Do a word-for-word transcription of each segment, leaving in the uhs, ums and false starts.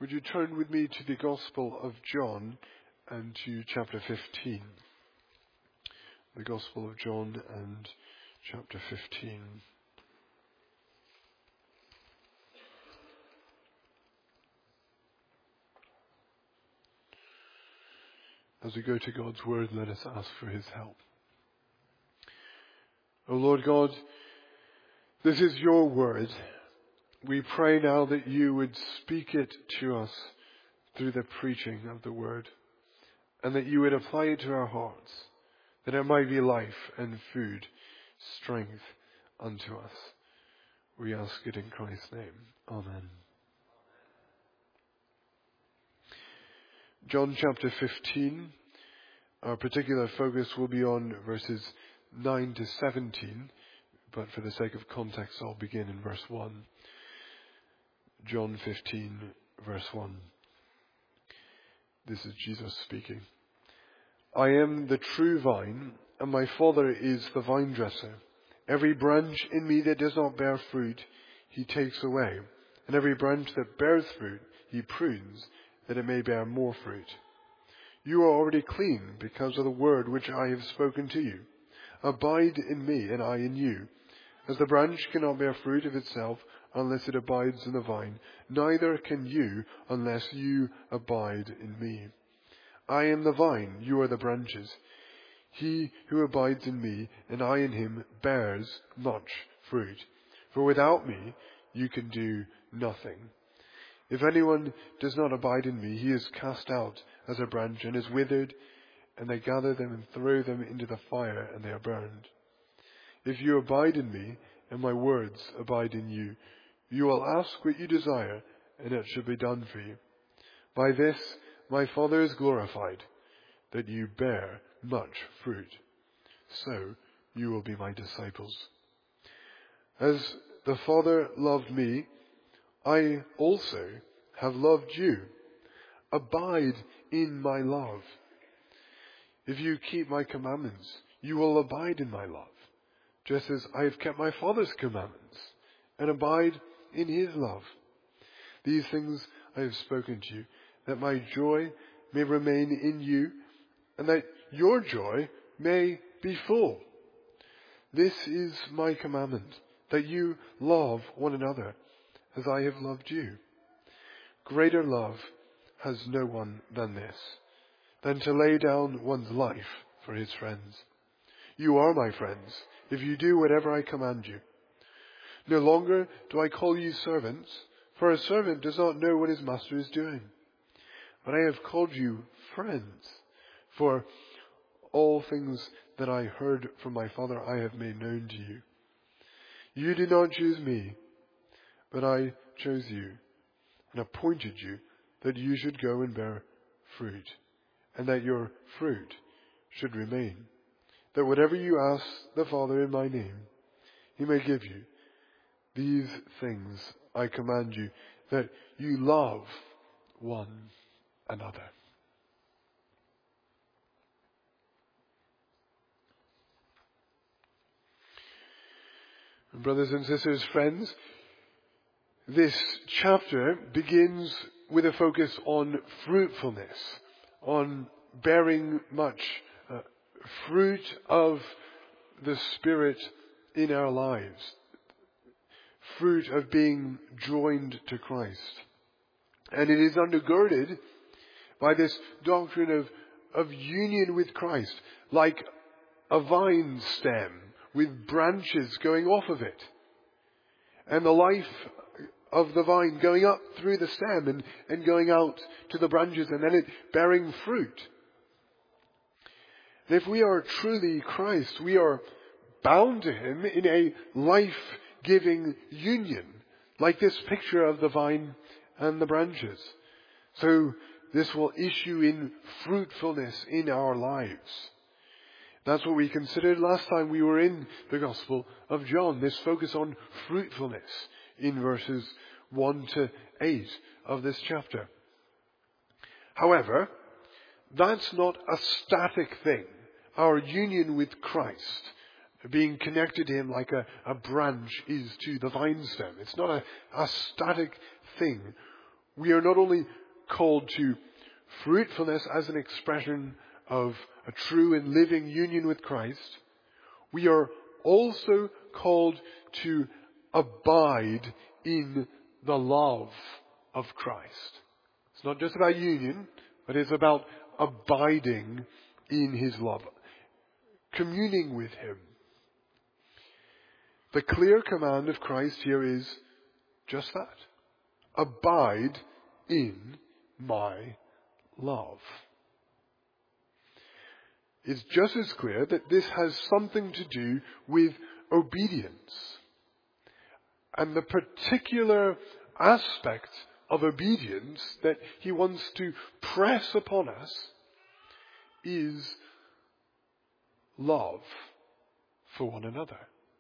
Would you turn with me to the Gospel of John and to chapter fifteen? The Gospel of John and chapter fifteen. As we go to God's Word, let us ask for His help. O Lord God, this is your Word. We pray now that you would speak it to us through the preaching of the Word, and that you would apply it to our hearts, that it might be life and food, strength unto us. We ask it in Christ's name. Amen. John chapter fifteen. Our particular focus will be on verses nine to seventeen, but for the sake of context, I'll begin in verse one. John fifteen, verse one. This is Jesus speaking. I am the true vine, and my Father is the vine dresser. Every branch in me that does not bear fruit, he takes away. And every branch that bears fruit, he prunes, that it may bear more fruit. You are already clean because of the word which I have spoken to you. Abide in me, and I in you. As the branch cannot bear fruit of itself unless it abides in the vine, neither can you unless you abide in me. I am the vine, you are the branches. He who abides in me, and I in him, bears much fruit. For without me, you can do nothing. If anyone does not abide in me, he is cast out as a branch and is withered, and they gather them and throw them into the fire, and they are burned. If you abide in me, and my words abide in you, you will ask what you desire, and it shall be done for you. By this my Father is glorified, that you bear much fruit. So you will be my disciples. As the Father loved me, I also have loved you. Abide in my love. If you keep my commandments, you will abide in my love, just as I have kept my Father's commandments and abide in his love. These things I have spoken to you, that my joy may remain in you, and that your joy may be full. This is my commandment, that you love one another as I have loved you. Greater love has no one than this, than to lay down one's life for his friends. You are my friends, if you do whatever I command you. No longer do I call you servants, for a servant does not know what his master is doing. But I have called you friends, for all things that I heard from my Father I have made known to you. You did not choose me, but I chose you and appointed you that you should go and bear fruit, and that your fruit should remain, that whatever you ask the Father in my name, he may give you. These things I command you, that you love one another. Brothers and sisters, friends, this chapter begins with a focus on fruitfulness, on bearing much uh, fruit of the Spirit in our lives, fruit of being joined to Christ. And it is undergirded by this doctrine of, of union with Christ, like a vine stem with branches going off of it, and the life of the vine going up through the stem and, and going out to the branches, and then it bearing fruit. And if we are truly Christ, we are bound to him in a life-giving union, like this picture of the vine and the branches. So this will issue in fruitfulness in our lives. That's what we considered last time we were in the Gospel of John, this focus on fruitfulness in verses one to eight of this chapter. However, that's not a static thing. Our union with Christ, being connected to him like a, a branch is to the vine stem. It's not a, a static thing. We are not only called to fruitfulness as an expression of a true and living union with Christ, we are also called to abide in the love of Christ. It's not just about union, but it's about abiding in His love, communing with Him. The clear command of Christ here is just that. Abide in my love. It's just as clear that this has something to do with obedience. And the particular aspect of obedience that He wants to press upon us is love for one another.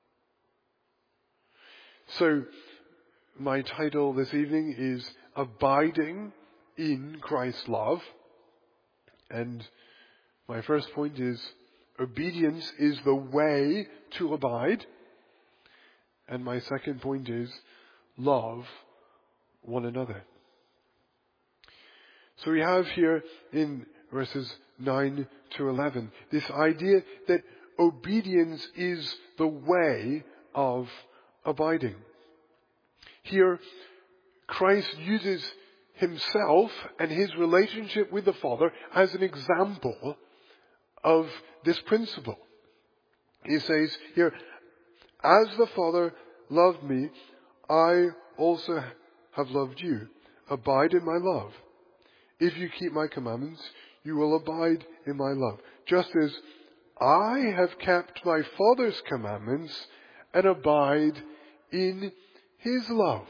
So, my title this evening is Abiding in Christ's Love. And my first point is obedience is the way to abide. And my second point is love one another. So we have here in verses nine to eleven this idea that obedience is the way of abiding. Here, Christ uses Himself and His relationship with the Father as an example of this principle. He says here, as the Father loved me, I also have loved you. Abide in my love. If you keep my commandments, you will abide in my love. Just as I have kept my Father's commandments and abide in His love.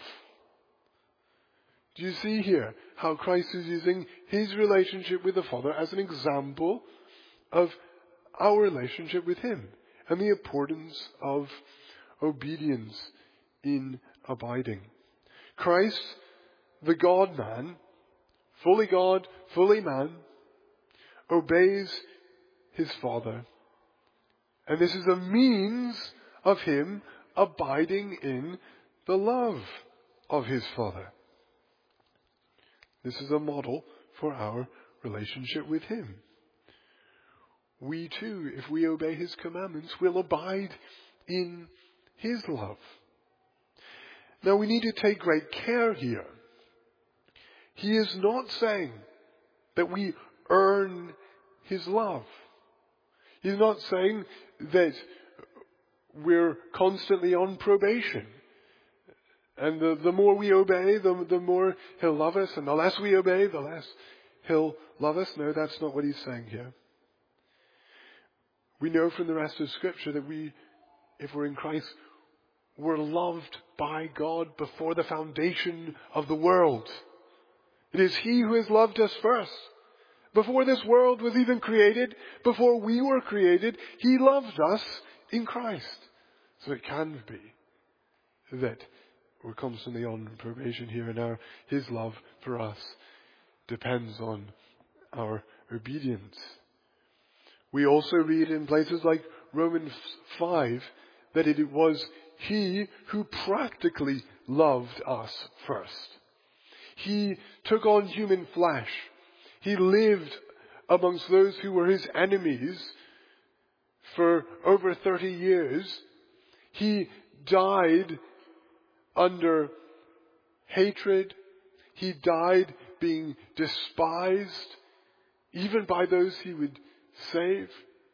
Do you see here how Christ is using His relationship with the Father as an example of our relationship with Him and the importance of obedience in abiding? Christ, the God-man, fully God, fully man, obeys His Father. And this is a means of Him abiding in the love of His Father. This is a model for our relationship with Him. We too, if we obey His commandments, will abide in His love. Now we need to take great care here. He is not saying that we earn His love. He's not saying that we're constantly on probation. And the, the more we obey, the, the more He'll love us. And the less we obey, the less He'll love us. No, that's not what He's saying here. We know from the rest of Scripture that we, if we're in Christ, we're loved by God before the foundation of the world. It is He who has loved us first. Before this world was even created, before we were created, He loved us in Christ. So it can be that we're constantly on probation here, and our His love for us depends on our obedience. We also read in places like Romans five that it was He who practically loved us first. He took on human flesh. He lived amongst those who were His enemies for over thirty years. He died under hatred. He died being despised, even by those He would save.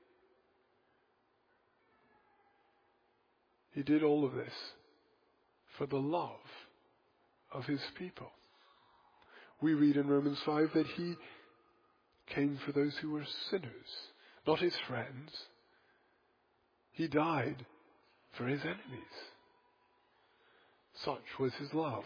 He did all of this for the love of His people. We read in Romans five that He came for those who were sinners, not His friends. He died for His enemies. Such was His love.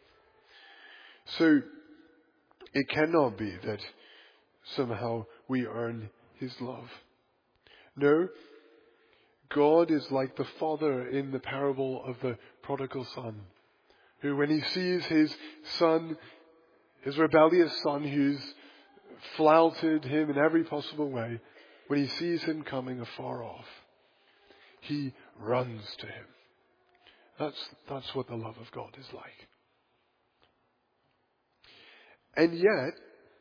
So, it cannot be that somehow we earn His love. No, God is like the father in the parable of the prodigal son, who when he sees his son, his rebellious son who's flouted him in every possible way, when he sees him coming afar off, he runs to him. That's, that's what the love of God is like. And yet,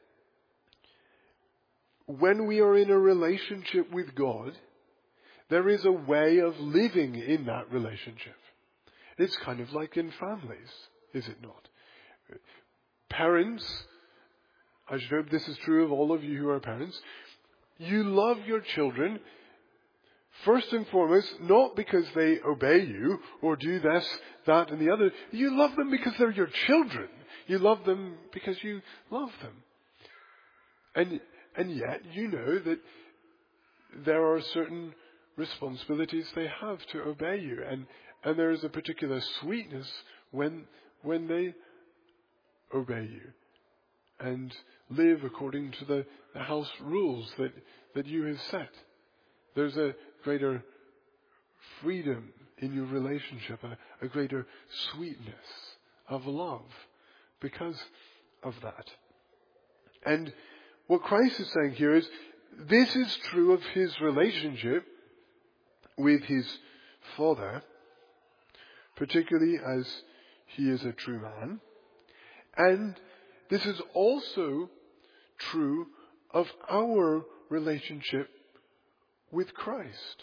when we are in a relationship with God, there is a way of living in that relationship. It's kind of like in families, is it not? Parents, I should hope this is true of all of you who are parents, you love your children first and foremost, not because they obey you or do this, that, and the other. You love them because they're your children. You love them because you love them. And and yet you know that there are certain responsibilities they have to obey you, and, and there is a particular sweetness when when they obey you and live according to the, the house rules that, that you have set. There's a greater freedom in your relationship, a, a greater sweetness of love because of that. And what Christ is saying here is, this is true of his relationship with his Father, particularly as he is a true man. And this is also true of our relationship with Christ.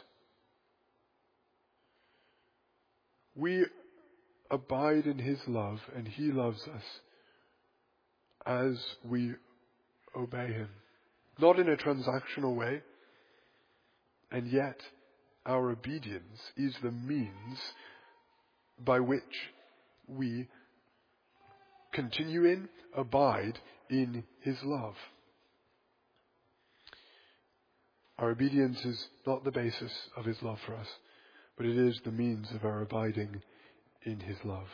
We abide in his love, and he loves us as we obey him. Not in a transactional way, and yet our obedience is the means by which we continue in, abide in his love. Our obedience is not the basis of his love for us, but it is the means of our abiding in his love.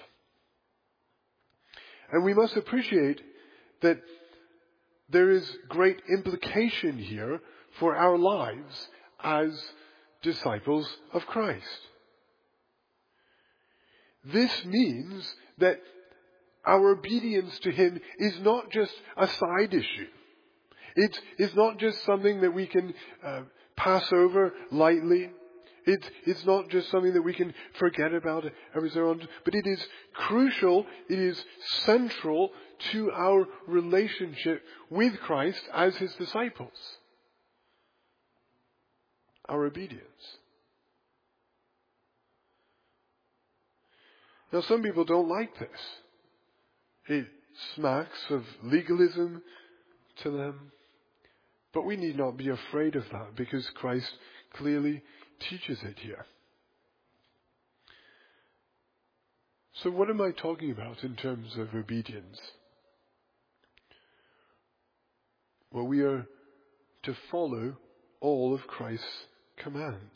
And we must appreciate that there is great implication here for our lives as disciples of Christ. This means that our obedience to him is not just a side issue. It is not just something that we can uh, pass over lightly. It, it's not just something that we can forget about every so often, but it is crucial, it is central to our relationship with Christ as his disciples. Our obedience. Now, some people don't like this. It smacks of legalism to them. But we need not be afraid of that, because Christ clearly teaches it here. So what am I talking about in terms of obedience? Well, we are to follow all of Christ's commands.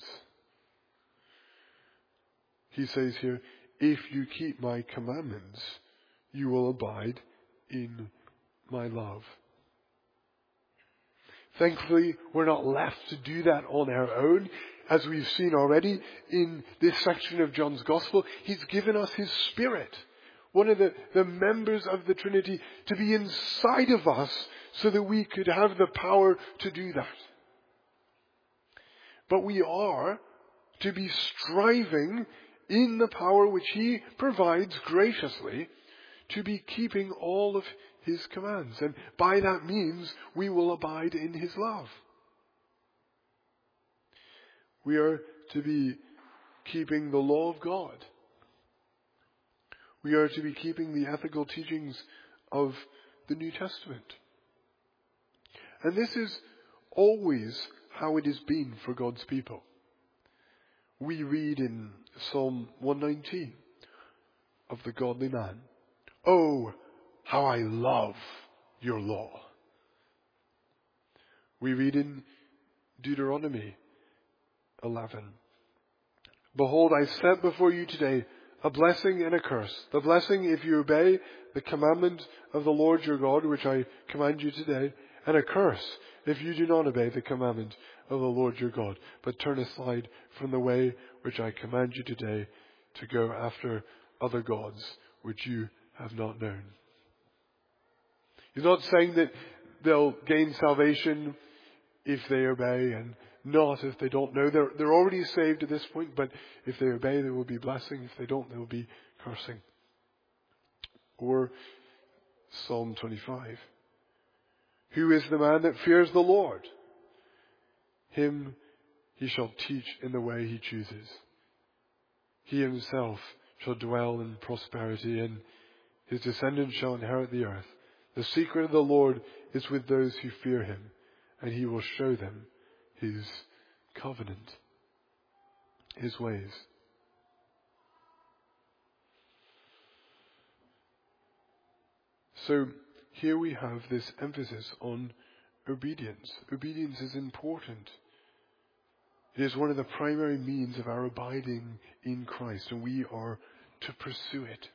He says here, if you keep my commandments, you will abide in my love. Thankfully, we're not left to do that on our own. As we've seen already in this section of John's Gospel, he's given us his Spirit, one of the, the members of the Trinity, to be inside of us so that we could have the power to do that. But we are to be striving in the power which he provides graciously to be keeping all of his commands. And by that means, we will abide in his love. We are to be keeping the law of God. We are to be keeping the ethical teachings of the New Testament. And this is always how it has been for God's people. We read in Psalm one nineteen of the godly man, "Oh, how I love your law." We read in Deuteronomy eleven, "Behold, I set before you today a blessing and a curse. The blessing if you obey the commandment of the Lord your God, which I command you today, and a curse if you do not obey the commandment of the Lord your God, but turn aside from the way which I command you today to go after other gods which you have not known." He's not saying that they'll gain salvation if they obey and not if they don't know. They're, they're already saved at this point, but if they obey, there will be blessing. If they don't, there will be cursing. Or Psalm twenty-five. Who is the man that fears the Lord? Him he shall teach in the way he chooses. He himself shall dwell in prosperity, and his descendants shall inherit the earth. The secret of the Lord is with those who fear him, and he will show them his covenant, his ways. So here we have this emphasis on obedience. Obedience is important. It is one of the primary means of our abiding in Christ, and we are to pursue it.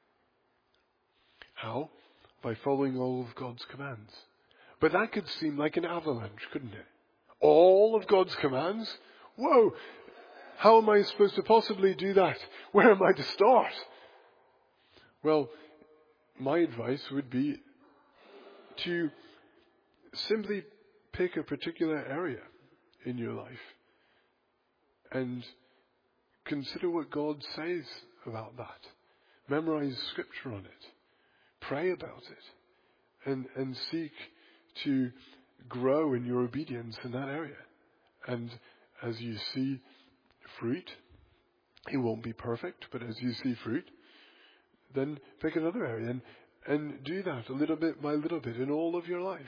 How? By following all of God's commands. But that could seem like an avalanche, couldn't it? All of God's commands? Whoa! How am I supposed to possibly do that? Where am I to start? Well, my advice would be to simply pick a particular area in your life and consider what God says about that. Memorize scripture on it. Pray about it. And, and seek to grow in your obedience in that area. And as you see fruit, it won't be perfect, but as you see fruit, then pick another area and, and do that a little bit by little bit in all of your life.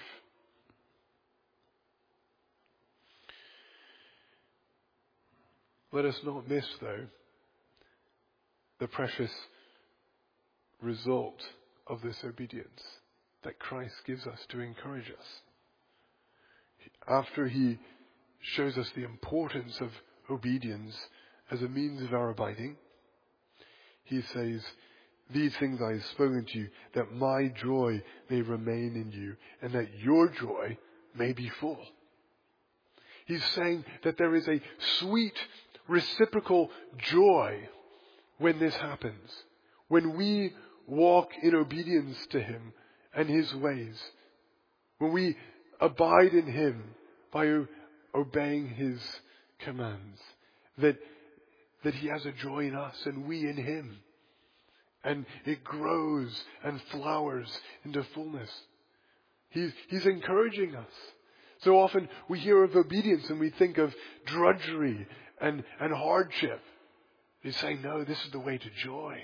Let us not miss, though, the precious result of this obedience that Christ gives us to encourage us. After he shows us the importance of obedience as a means of our abiding, he says, "These things I have spoken to you, that my joy may remain in you, and that your joy may be full." He's saying that there is a sweet reciprocal joy when this happens, when we walk in obedience to him and his ways, when we abide in him by o- obeying his commands, that, that he has a joy in us and we in him. And it grows and flowers into fullness. He's, he's encouraging us. So often we hear of obedience and we think of drudgery and, and hardship. He's saying, no, this is the way to joy.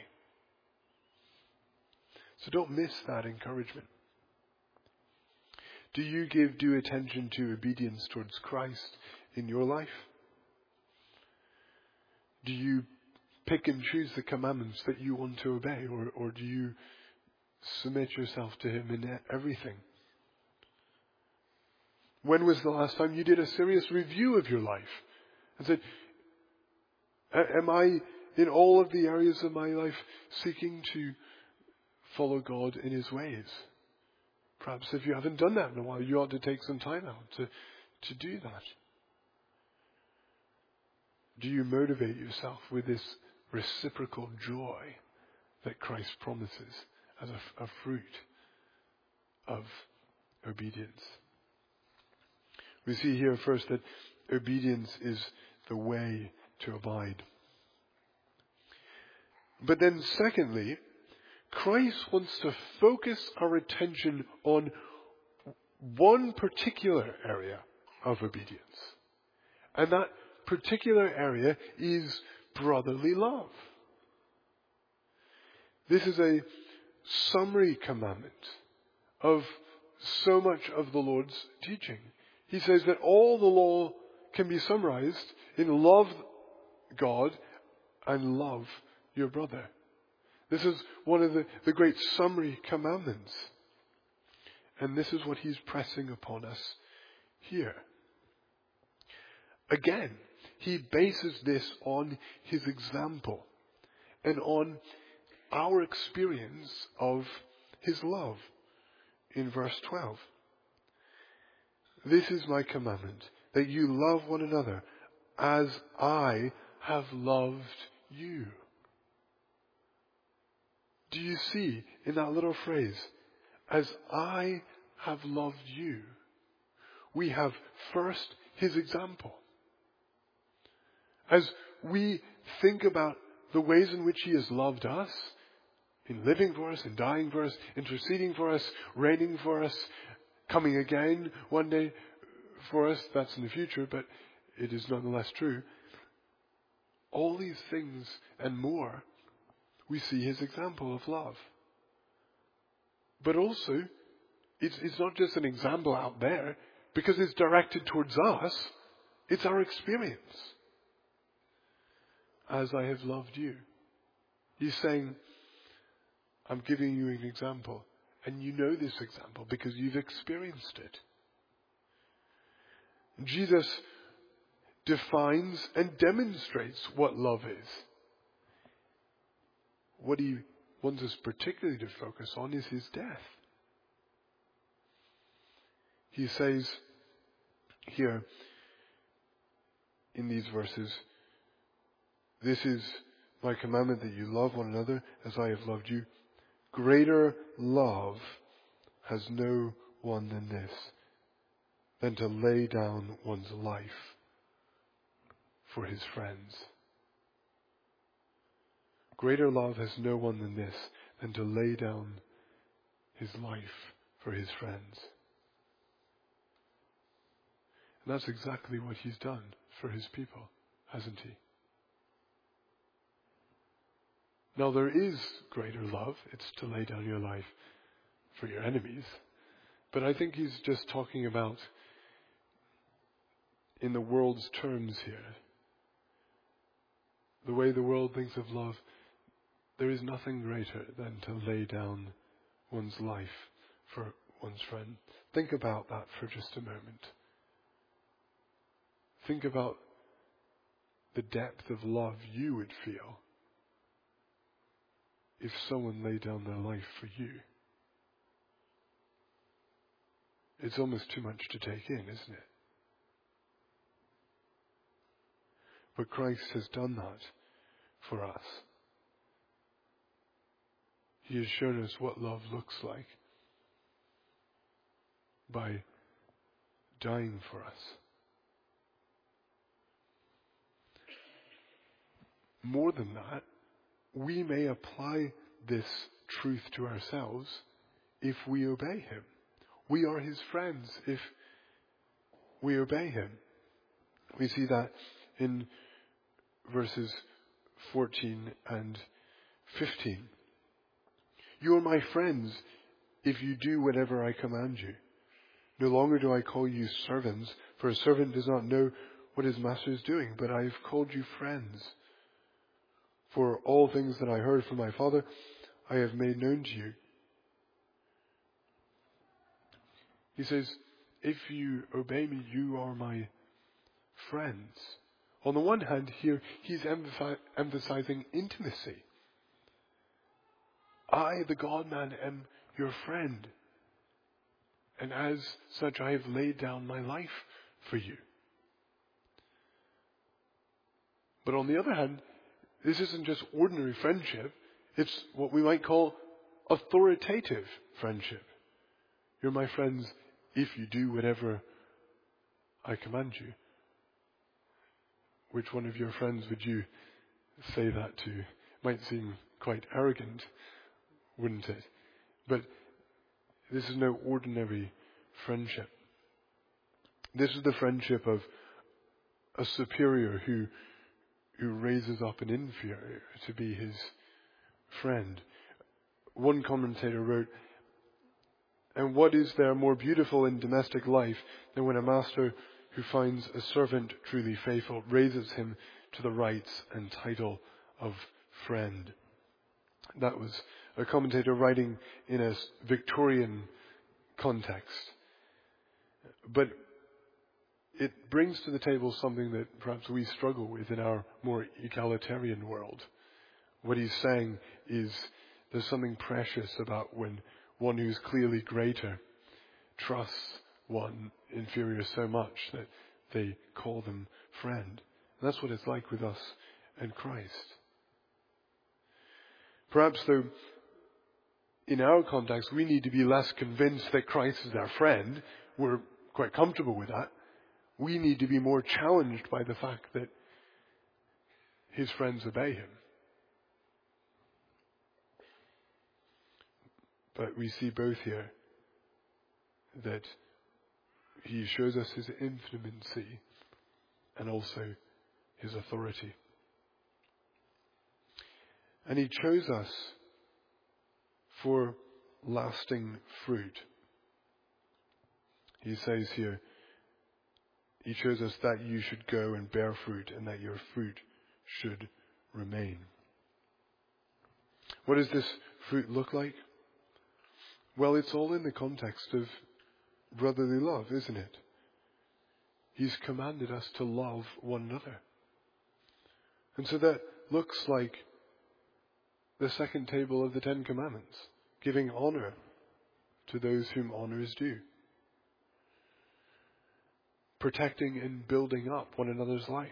So don't miss that encouragement. Do you give due attention to obedience towards Christ in your life? Do you pick and choose the commandments that you want to obey, or, or do you submit yourself to him in everything? When was the last time you did a serious review of your life and said, am I in all of the areas of my life seeking to follow God in his ways? Perhaps if you haven't done that in a while, you ought to take some time out to, to do that. Do you motivate yourself with this reciprocal joy that Christ promises as a, a fruit of obedience? We see here first that obedience is the way to abide. But then secondly, Christ wants to focus our attention on one particular area of obedience. And that particular area is brotherly love. This is a summary commandment of so much of the Lord's teaching. He says that all the law can be summarized in love God and love your brother. This is one of the, the great summary commandments. And this is what he's pressing upon us here. Again, he bases this on his example and on our experience of his love in verse twelve. This is my commandment, that you love one another as I have loved you. Do you see in that little phrase, as I have loved you, we have first his example. As we think about the ways in which he has loved us, in living for us, in dying for us, interceding for us, reigning for us, coming again one day for us. That's in the future, but it is nonetheless true. All these things and more, we see his example of love. But also, it's, it's not just an example out there, because it's directed towards us. It's our experience. As I have loved you. He's saying, I'm giving you an example. And you know this example because you've experienced it. Jesus defines and demonstrates what love is. What he wants us particularly to focus on is his death. He says here in these verses, this is my commandment, that you love one another as I have loved you. Greater love has no one than this, than to lay down one's life for his friends. Greater love has no one than this, than to lay down his life for his friends. And that's exactly what he's done for his people, hasn't he? Now there is greater love. It's to lay down your life for your enemies. But I think he's just talking about, in the world's terms here, the way the world thinks of love, there is nothing greater than to lay down one's life for one's friend. Think about that for just a moment. Think about the depth of love you would feel if someone laid down their life for you. It's almost too much to take in, isn't it? But Christ has done that for us. He has shown us what love looks like by dying for us. More than that, we may apply this truth to ourselves if we obey him. We are his friends if we obey him. We see that in verses fourteen and fifteen. You are my friends if you do whatever I command you. No longer do I call you servants, for a servant does not know what his master is doing, but I have called you friends. For all things that I heard from my Father, I have made known to you. He says, if you obey me, you are my friends. On the one hand, here, he's emph- emphasizing intimacy. I, the God-man, am your friend. And as such, I have laid down my life for you. But on the other hand, this isn't just ordinary friendship. It's what we might call authoritative friendship. You're my friends if you do whatever I command you. Which one of your friends would you say that to? Might seem quite arrogant, wouldn't it? But this is no ordinary friendship. This is the friendship of a superior who who raises up an inferior to be his friend. One commentator wrote, and what is there more beautiful in domestic life than when a master who finds a servant truly faithful raises him to the rights and title of friend? That was a commentator writing in a Victorian context. But it brings to the table something that perhaps we struggle with in our more egalitarian world. What he's saying is there's something precious about when one who's clearly greater trusts one inferior so much that they call them friend. And that's what it's like with us and Christ. Perhaps though, in our context, we need to be less convinced that Christ is our friend. We're quite comfortable with that. We need to be more challenged by the fact that his friends obey him. But we see both here that he shows us his infinity and also his authority. And he chose us for lasting fruit. He says here, he chose us that you should go and bear fruit and that your fruit should remain. What does this fruit look like? Well, it's all in the context of brotherly love, isn't it? He's commanded us to love one another. And so that looks like the second table of the Ten Commandments, giving honor to those whom honor is due. Protecting and building up one another's life.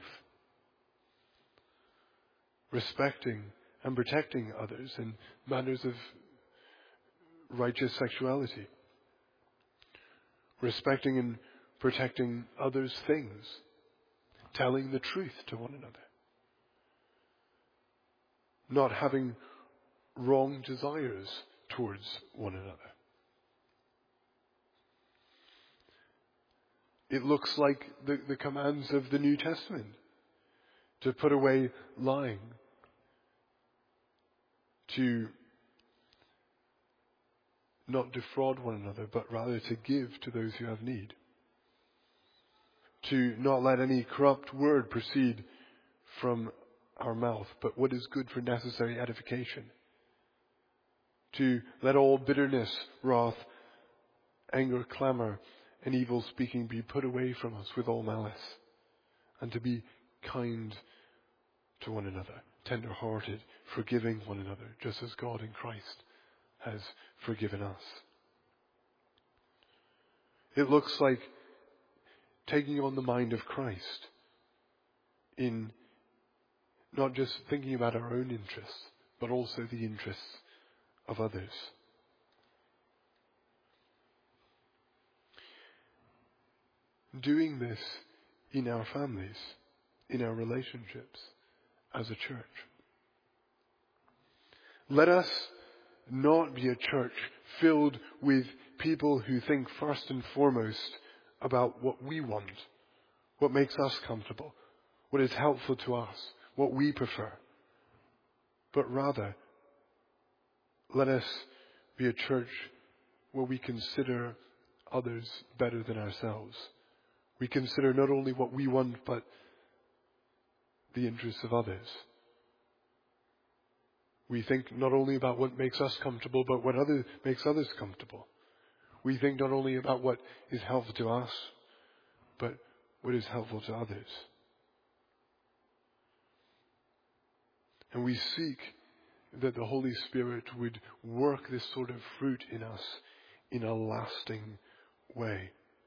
Respecting and protecting others in matters of righteous sexuality. Respecting and protecting others' things. Telling the truth to one another. Not having wrong desires towards one another. It looks like the, the commands of the New Testament. To put away lying. To not defraud one another, but rather to give to those who have need. To not let any corrupt word proceed from our mouth, but what is good for necessary edification. To let all bitterness, wrath, anger, clamor, and evil speaking be put away from us with all malice. And to be kind to one another, tender-hearted, forgiving one another, just as God in Christ has forgiven us. It looks like taking on the mind of Christ in not just thinking about our own interests, but also the interests of others. Doing this in our families, in our relationships, as a church. Let us not be a church filled with people who think first and foremost about what we want, what makes us comfortable, what is helpful to us, what we prefer. But rather, let us be a church where we consider others better than ourselves. We consider not only what we want, but the interests of others. We think not only about what makes us comfortable, but what other makes others comfortable. We think not only about what is helpful to us, but what is helpful to others. And we seek that the Holy Spirit would work this sort of fruit in us in a lasting way.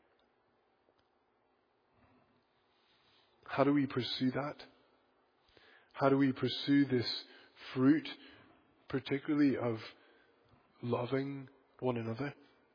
How do we pursue that? How do we pursue this fruit, particularly of loving one another?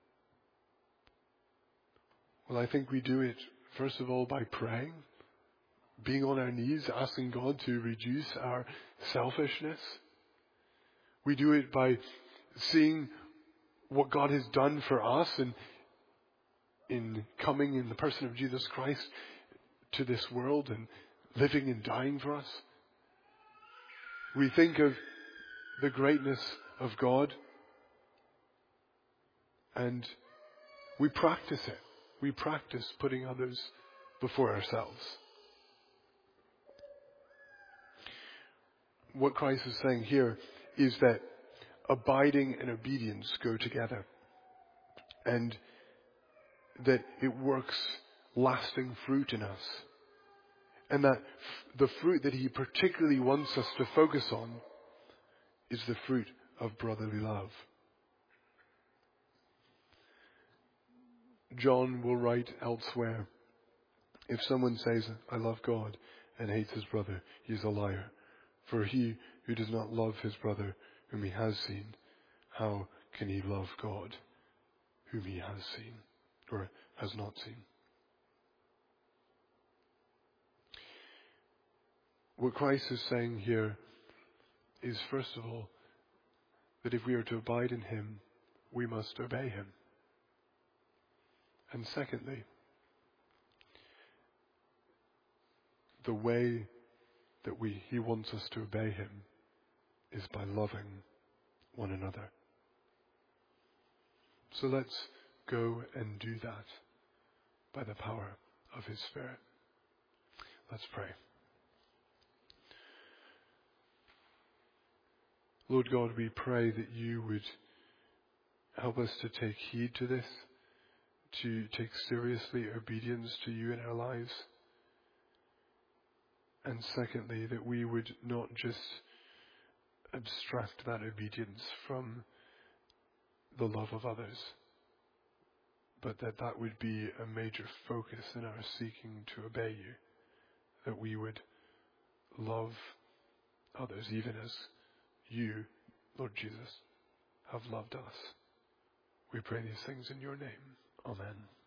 Well, I think we do it, first of all, by praying, being on our knees, asking God to reduce our selfishness. We do it by seeing what God has done for us and in coming in the person of Jesus Christ to this world and living and dying for us. We think of the greatness of God and we practice it. We practice putting others before ourselves. What Christ is saying here is that abiding and obedience go together, and that it works lasting fruit in us, and that f- the fruit that he particularly wants us to focus on is the fruit of brotherly love. John will write elsewhere, if someone says, I love God, and hates his brother, he is a liar. For he who does not love his brother whom he has seen, how can he love God whom he has seen or has not seen? What Christ is saying here is, first of all, that if we are to abide in him, we must obey him. And secondly, the way that we, he wants us to obey him is by loving one another. So let's go and do that by the power of his Spirit. Let's pray. Lord God, we pray that you would help us to take heed to this, to take seriously obedience to you in our lives. And secondly, that we would not just abstract that obedience from the love of others, but that that would be a major focus in our seeking to obey you, that we would love others even as you, Lord Jesus, have loved us. We pray these things in your name. Amen.